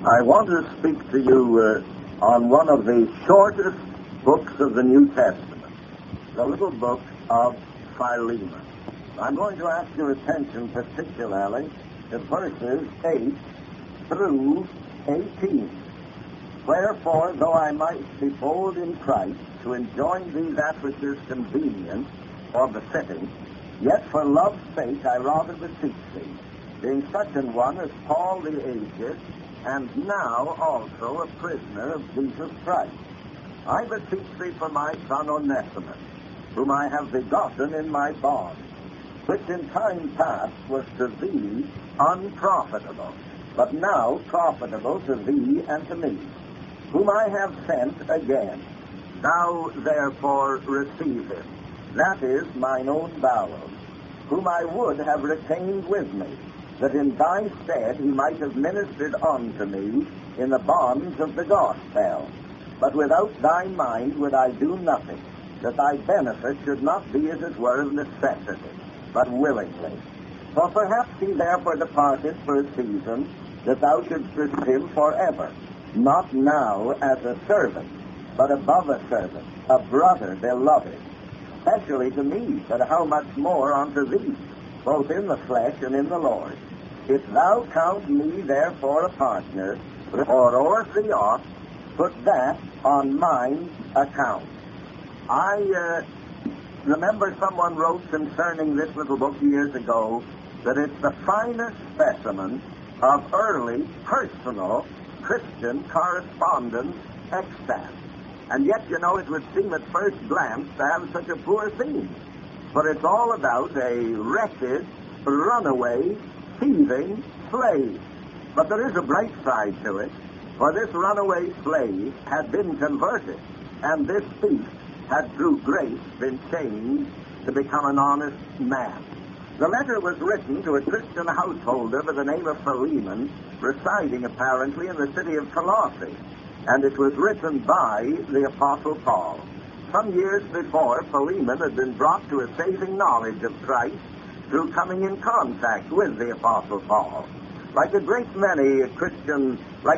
I want to speak to you on one of the shortest books of the New Testament, the little book of Philemon. I'm going to ask your attention particularly to verses 8 through 18. Wherefore, though I might be bold in Christ to enjoin thee that which is convenient or befitting, yet for love's sake I rather beseech thee, being such an one as Paul the aged, and now also a prisoner of Jesus Christ. I beseech thee for my son Onesimus, whom I have begotten in my bonds, which in time past was to thee unprofitable, but now profitable to thee and to me, whom I have sent again. Thou therefore receive him, that is mine own bowels, whom I would have retained with me, that in thy stead he might have ministered unto me in the bonds of the gospel. But without thy mind would I do nothing, that thy benefit should not be as it were of necessity, but willingly. For perhaps he therefore departed for a season, that thou shouldst receive him forever, not now as a servant, but above a servant, a brother beloved, especially to me, but how much more unto thee, both in the flesh and in the Lord. If thou count me therefore a partner, or Orpheos, put that on mine account. I remember someone wrote concerning this little book years ago that it's the finest specimen of early personal Christian correspondence extant. And yet, you know, it would seem at first glance to have such a poor theme. For it's all about a wretched, runaway, thieving slave. But there is a bright side to it, for this runaway slave had been converted, and this thief had through grace been changed to become an honest man. The letter was written to a Christian householder by the name of Philemon, residing apparently in the city of Colossae, and it was written by the Apostle Paul. Some years before, Philemon had been brought to a saving knowledge of Christ through coming in contact with the Apostle Paul. Like a great many Christian,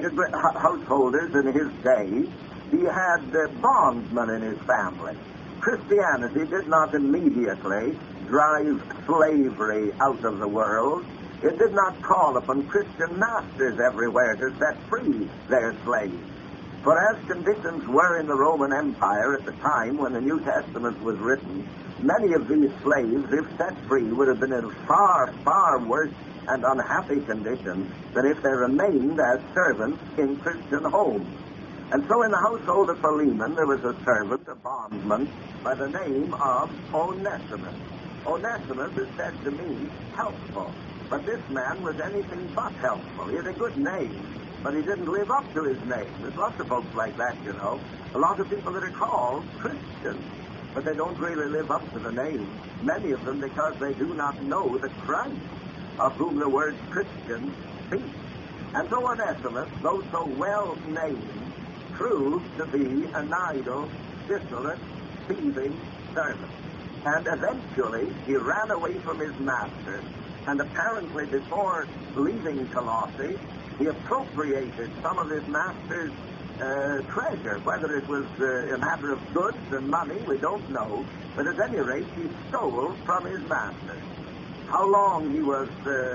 householders in his day, he had bondsmen in his family. Christianity did not immediately drive slavery out of the world. It did not call upon Christian masters everywhere to set free their slaves. For as conditions were in the Roman Empire at the time when the New Testament was written, many of these slaves, if set free, would have been in far, far worse and unhappy condition than if they remained as servants in Christian homes. And so in the household of Philemon, there was a servant, a bondsman, by the name of Onesimus. Onesimus is said to mean helpful, but this man was anything but helpful. He had a good name, but he didn't live up to his name. There's lots of folks like that, you know. A lot of people that are called Christians, but they don't really live up to the name. Many of them because they do not know the Christ of whom the word Christian speaks. And so Onesimus, though so well named, proved to be an idle, dissolute, thieving servant. And eventually he ran away from his master, and apparently before leaving Colossae, he appropriated some of his master's treasure. Whether it was a matter of goods and money, we don't know. But at any rate, he stole from his master. How long he was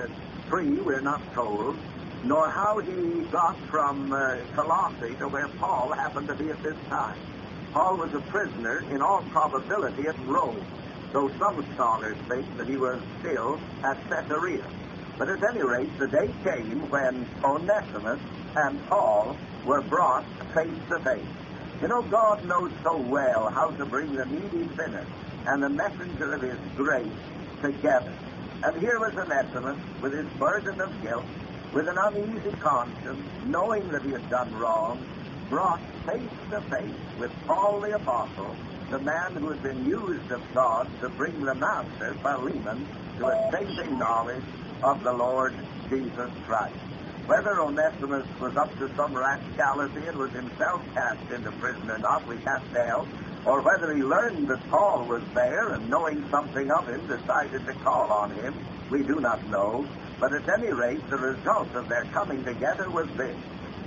free, we're not told, nor how he got from Colossae to where Paul happened to be at this time. Paul was a prisoner, in all probability, at Rome, though some scholars think that he was still at Caesarea. But at any rate, the day came when Onesimus and Paul were brought face to face. You know, God knows so well how to bring the needy sinner and the messenger of his grace together. And here was Onesimus with his burden of guilt, with an uneasy conscience, knowing that he had done wrong, brought face to face with Paul the Apostle, the man who had been used of God to bring the master, Philemon, to a saving knowledge of the Lord Jesus Christ. Whether Onesimus was up to some rascality and was himself cast into prison or not, we can't tell, or whether he learned that Paul was there and, knowing something of him, decided to call on him, we do not know. But at any rate, the result of their coming together was this.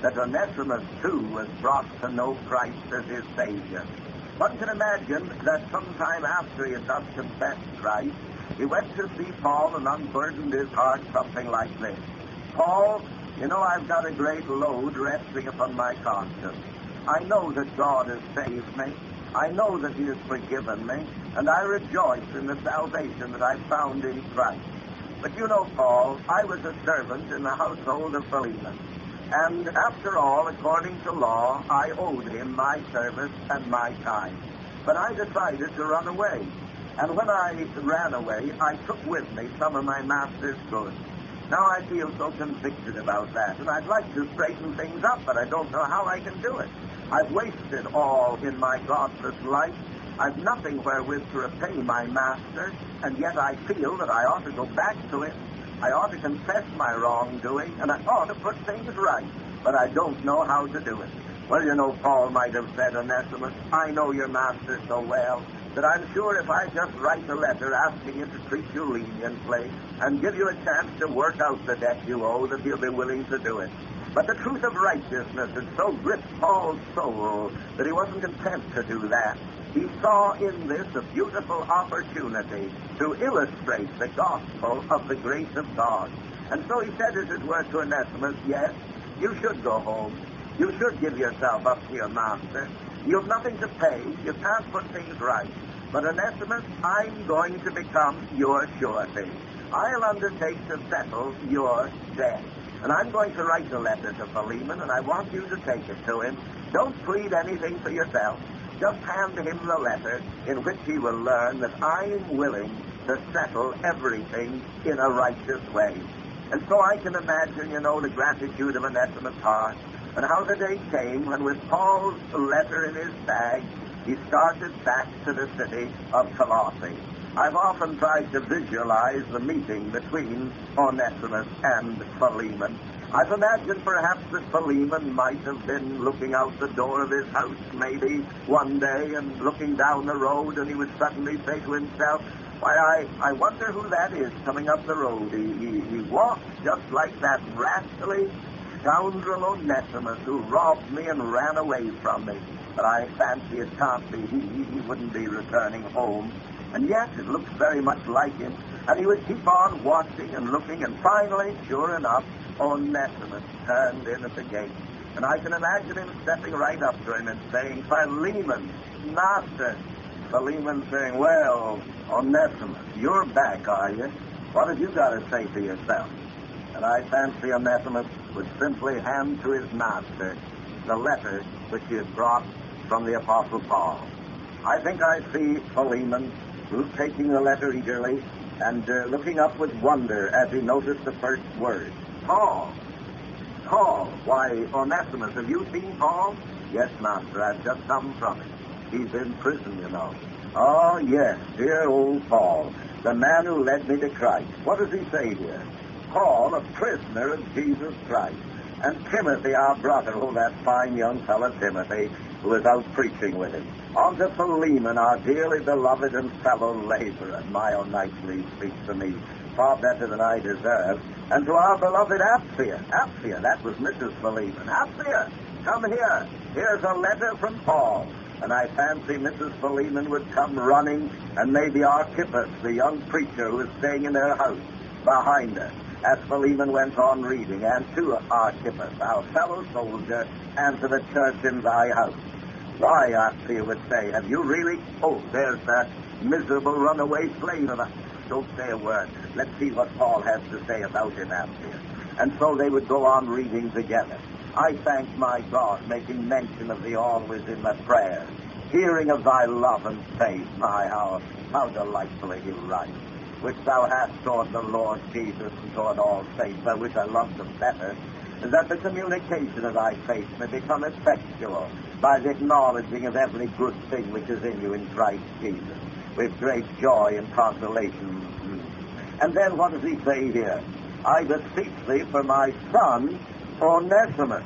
that Onesimus, too, was brought to know Christ as his Savior. One can imagine that sometime after he had thus confessed Christ, he went to see Paul and unburdened his heart something like this. Paul, you know, I've got a great load resting upon my conscience. I know that God has saved me. I know that he has forgiven me, and I rejoice in the salvation that I found in Christ. But you know, Paul, I was a servant in the household of Philemon, and after all, according to law, I owed him my service and my time. But I decided to run away, and when I ran away, I took with me some of my master's goods. Now I feel so convicted about that, and I'd like to straighten things up, but I don't know how I can do it. I've wasted all in my godless life. I've nothing wherewith to repay my master, and yet I feel that I ought to go back to him. I ought to confess my wrongdoing, and I ought to put things right, but I don't know how to do it. Well, you know, Paul might have said, Onesimus, I know your master so well that I'm sure if I just write a letter asking him to treat you leniently and give you a chance to work out the debt you owe, that he'll be willing to do it. But the truth of righteousness had so gripped Paul's soul that he wasn't content to do that. He saw in this a beautiful opportunity to illustrate the gospel of the grace of God. And so he said, as it were, to Onesimus, yes, you should go home. You should give yourself up to your master. You've nothing to pay. You can't put things right. But Onesimus, I'm going to become your surety. I'll undertake to settle your debt. And I'm going to write a letter to Philemon, and I want you to take it to him. Don't plead anything for yourself. Just hand him the letter in which he will learn that I'm willing to settle everything in a righteous way. And so I can imagine, you know, the gratitude of Onesimus' heart, and how the day came when, with Paul's letter in his bag, he started back to the city of Colossae. I've often tried to visualize the meeting between Onesimus and Philemon. I've imagined perhaps that Philemon might have been looking out the door of his house maybe one day and looking down the road, and he would suddenly say to himself, why, I wonder who that is coming up the road. He walks just like that rascally scoundrel Onesimus who robbed me and ran away from me. But I fancy it can't be he wouldn't be returning home. And yet it looks very much like him. And he would keep on watching and looking, and finally, sure enough, Onesimus turned in at the gate. And I can imagine him stepping right up to him and saying, Philemon, master. Philemon saying, well, Onesimus, you're back, are you? What have you got to say for yourself? And I fancy Onesimus would simply hand to his master the letter which he had brought from the Apostle Paul. I think I see Philemon taking the letter eagerly and looking up with wonder as he noticed the first word. Paul. Paul. Why, Onesimus, have you seen Paul? Yes, master, I've just come from him. He's in prison, you know. Oh, yes, dear old Paul, the man who led me to Christ. What does he say here? Paul, a prisoner of Jesus Christ. And Timothy, our brother, oh, that fine young fellow Timothy, who was out preaching with him. On to Philemon, our dearly beloved and fellow laborer. My, how nicely he speaks to me, far better than I deserve. And to our beloved Apphia. Apphia, that was Mrs. Philemon. Apphia, come here. Here's a letter from Paul. And I fancy Mrs. Philemon would come running, and maybe Archippus, the young preacher who was staying in her house, behind her, as Philemon went on reading, and to Archippus, our fellow soldier, and to the church in thy house. Why, Apphia would say, have you really? Oh, there's that miserable runaway slave of us. Don't say a word. Let's see what Paul has to say about him, Apphia. And so they would go on reading together. I thank my God, making mention of thee always in the prayer, hearing of thy love and faith, my, how delightfully he writes, which thou hast toward the Lord Jesus and toward all saints, by which I love them better, and that the communication of thy faith may become effectual by the acknowledging of every good thing which is in you in Christ Jesus, with great joy and consolation. And then what does he say here? I beseech thee for my son, Onesimus.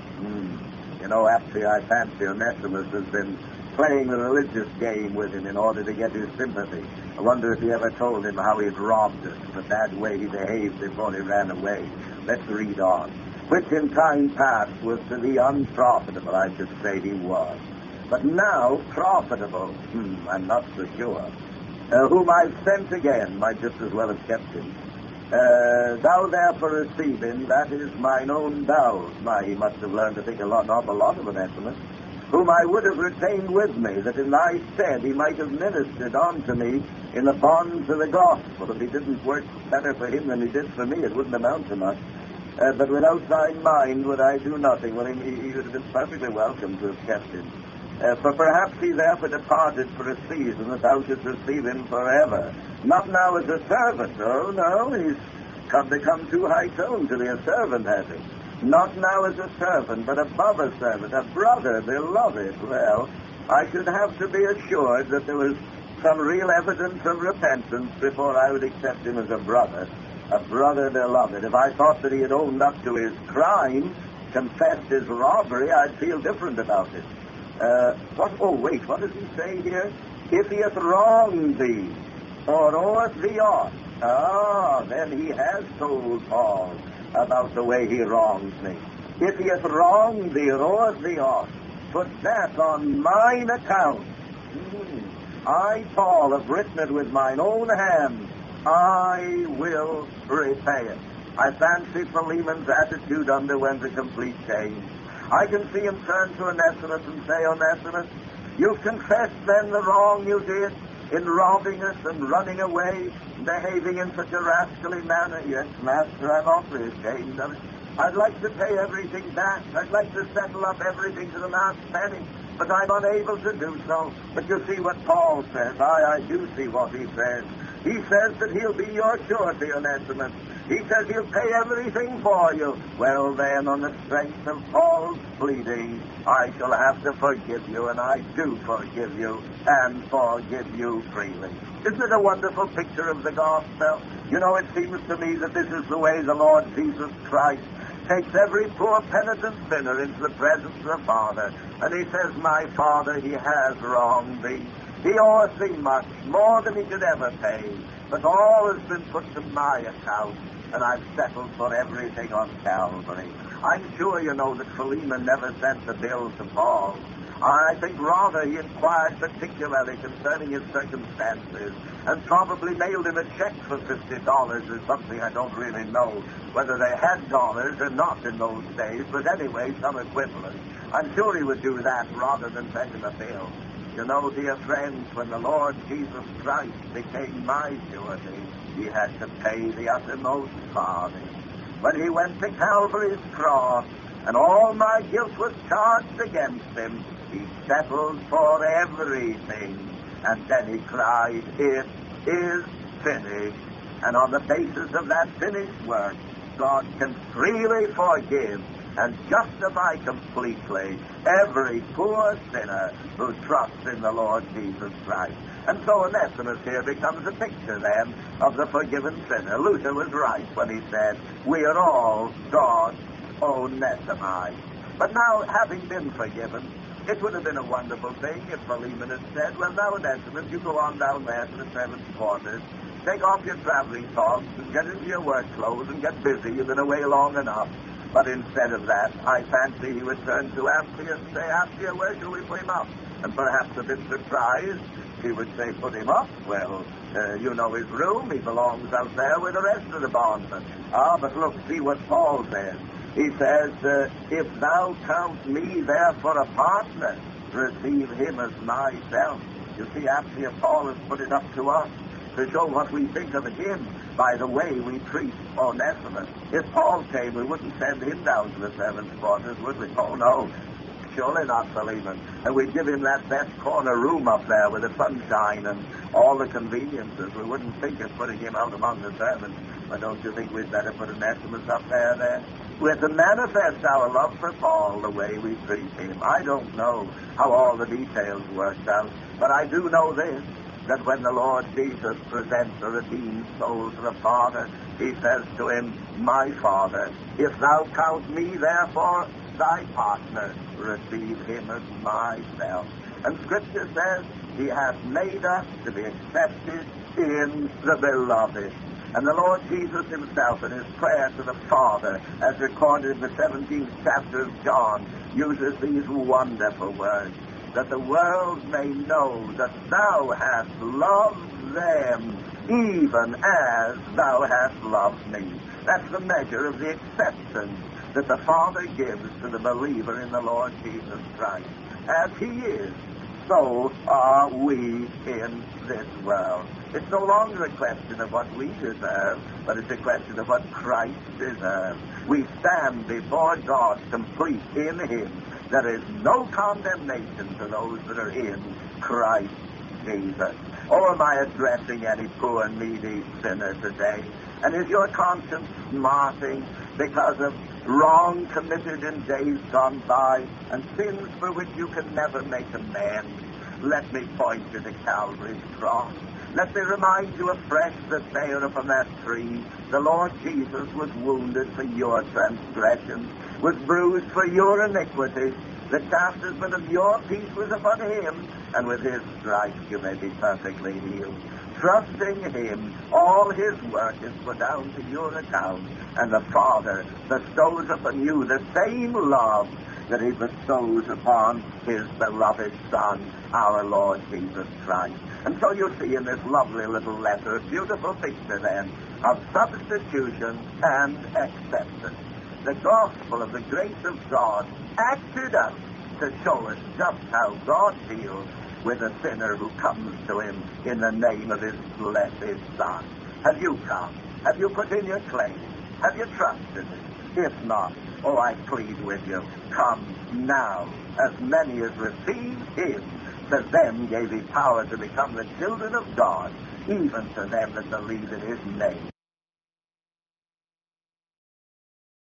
You know, Apphia, I fancy Onesimus has been playing the religious game with him in order to get his sympathy. I wonder if he ever told him how he'd robbed us, the bad way he behaved before he ran away. Let's read on. which in time past was to be unprofitable. I should say he was. But now profitable, I'm not so sure. Whom I've sent again, might just as well have kept him. Thou therefore receive him, that is mine own thou. He must have learned to think an awful lot of Onesimus, whom I would have retained with me, that in thy stead he might have ministered unto me in the bonds of the gospel. If he didn't work better for him than he did for me, it wouldn't amount to much. But without thy mind would I do nothing. Well, he would have been perfectly welcome to have kept him. For perhaps he therefore departed for a season, that thou shouldst receive him forever. Not now as a servant. Oh, no, he's become too high-toned to be a servant, has he? Not now as a servant, but above a servant, a brother, beloved. Well, I should have to be assured that there was some real evidence of repentance before I would accept him as a brother beloved. If I thought that he had owned up to his crime, confessed his robbery, I'd feel different about it. What does he say here? If he hath wronged thee, or oweth thee aught, then he has told Paul about the way he wrongs me. If he hath wronged thee, or oweth thee aught, put that on mine account. I, Paul, have written it with mine own hand. I will repay it. I fancy Philemon's attitude underwent a complete change. I can see him turn to Onesimus and say, Onesimus, you've confessed then the wrong you did in robbing us and running away, behaving in such a rascally manner. Yes, Master, I'm awfully ashamed of it. I'd like to pay everything back. I'd like to settle up everything to the last penny, but I'm unable to do so. But you see what Paul says. I do see what he says. He says that he'll be your surety, Onesimus. He says he'll pay everything for you. Well, then, on the strength of Paul's pleading, I shall have to forgive you, and I do forgive you, and forgive you freely. Isn't it a wonderful picture of the gospel? You know, it seems to me that this is the way the Lord Jesus Christ takes every poor penitent sinner into the presence of the Father, and he says, my Father, he has wronged thee. He oweth thee much, more than he could ever pay, but all has been put to my account, and I've settled for everything on Calvary. I'm sure you know that Philemon never sent the bill to Paul. I think rather he inquired particularly concerning his circumstances and probably mailed him a check for $50 or something. I don't really know whether they had dollars or not in those days, but anyway, some equivalent. I'm sure he would do that rather than send him a bill. You know, dear friends, when the Lord Jesus Christ became my surety, he had to pay the uttermost farthing. When he went to Calvary's cross and all my guilt was charged against him, he settled for everything. And then he cried, it is finished. And on the basis of that finished work, God can freely forgive and justify completely every poor sinner who trusts in the Lord Jesus Christ. And so Onesimus here becomes a picture then of the forgiven sinner. Luther was right when he said, we are all God's Onesimus. But now, having been forgiven, it would have been a wonderful thing if Philemon had said, well, now, Onesimus, you go on down there to the servants' quarters, take off your traveling togs and get into your work clothes and get busy. You've been away long enough. But instead of that, I fancy he would turn to Apphia and say, Apphia, where shall we put him up? And perhaps a bit surprised, he would say, put him up? Well, you know his room. He belongs out there with the rest of the bondmen. But look, see what Paul says. He says, if thou count me therefore a partner, receive him as myself. You see, Apphia, Paul has put it up to us to show what we think of him by the way we treat Onesimus. If Paul came, we wouldn't send him down to the servants' quarters, would we? Oh, no. Surely not, Philemon. And we'd give him that best corner room up there with the sunshine and all the conveniences. We wouldn't think of putting him out among the servants. But don't you think we'd better put Onesimus up there? We're to manifest our love for Paul the way we treat him. I don't know how all the details worked out, but I do know this, that when the Lord Jesus presents a redeemed soul to the Father, he says to him, my Father, if thou count me therefore thy partner, receive him as myself. And Scripture says he hath made us to be accepted in the beloved. And the Lord Jesus himself, in his prayer to the Father, as recorded in the 17th chapter of John, uses these wonderful words, that the world may know that thou hast loved them even as thou hast loved me. That's the measure of the acceptance that the Father gives to the believer in the Lord Jesus Christ. As he is, so are we in this world. It's no longer a question of what we deserve, but it's a question of what Christ deserves. We stand before God complete in him. There is no condemnation to those that are in Christ Jesus. Or am I addressing any poor and needy sinner today? And is your conscience smarting because of wrong committed in days gone by and sins for which you can never make amends? Let me point you to Calvary's cross. Let me remind you afresh that there upon that tree, the Lord Jesus was wounded for your transgressions, was bruised for your iniquities. The chastisement of your peace was upon him, and with his stripes you may be perfectly healed. Trusting him, all his work is put down to your account, and the Father bestows upon you the same love that he bestows upon his beloved Son, our Lord Jesus Christ. And so you see in this lovely little letter a beautiful picture then of substitution and acceptance. The gospel of the grace of God acted out to show us just how God deals with a sinner who comes to him in the name of his blessed Son. Have you come? Have you put in your claim? Have you trusted it? If not, oh, I plead with you, come now. As many as received him, to them gave he power to become the children of God, even to them that believe in his name.